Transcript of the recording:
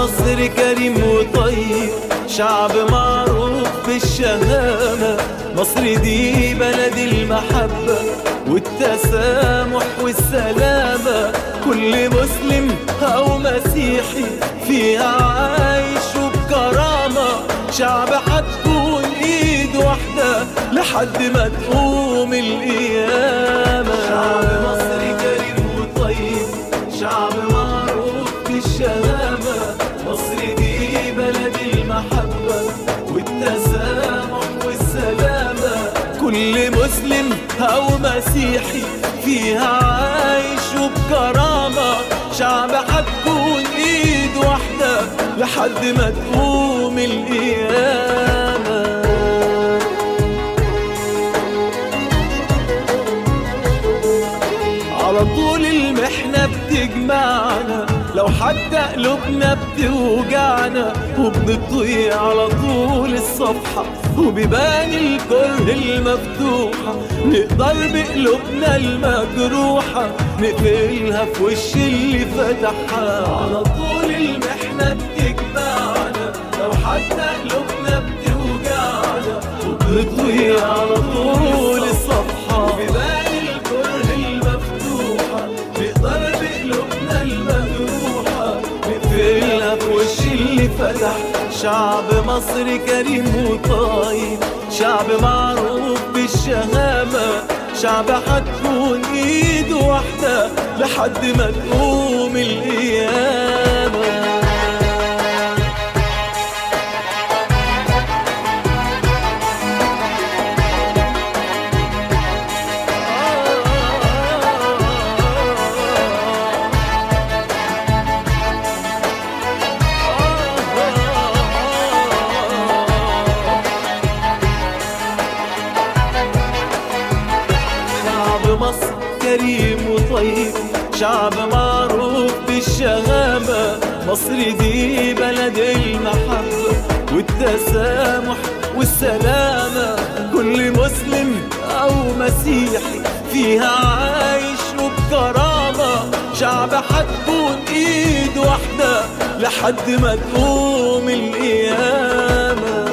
مصر كريم وطيب، شعب معروف بالشهامة. مصر دي بلد المحبة والتسامح والسلامة، كل مسلم أو مسيحي فيها عايش وبكرامة. شعب هتكون إيد واحدة لحد ما تقوم القيامة. شعب مصر كريم وطيب، شعب معروف بالشهامة. مصر دي بلد المحبة والتسامح والسلامة، كل مسلم أو مسيحي فيها عايش وبكرامة. شعب هتكون إيد واحدة لحد ما تقوم القيامة. على طول المحنة بتجمعنا، لو حتى قلوبنا بتوجعنا، وبنطوي على طول الصفحة وبيبان الكره المفتوحة. نقدر بقلوبنا المجروحة نقفلها في وش اللي فتحها. على طول المحنة بتجمعنا، لو حتى قلوبنا بتوجعنا، وبنطوي على طول الصفحة وبيبان الكره المفتوحة. نقدر بقلوبنا المجروحة نقفلها في وش اللي فتح. شعب مصر كريم وطيب، شعب معروف بالشهامة. شعب هتكون ايد واحدة لحد ما تقوم القيامة. مصر كريم وطيب، شعب معروف بالشهامة. مصر دي بلد المحبة والتسامح والسلامة، كل مسلم أو مسيحي فيها عايش وبكرامة. شعب هتكون إيد واحدة لحد ما تقوم القيامة.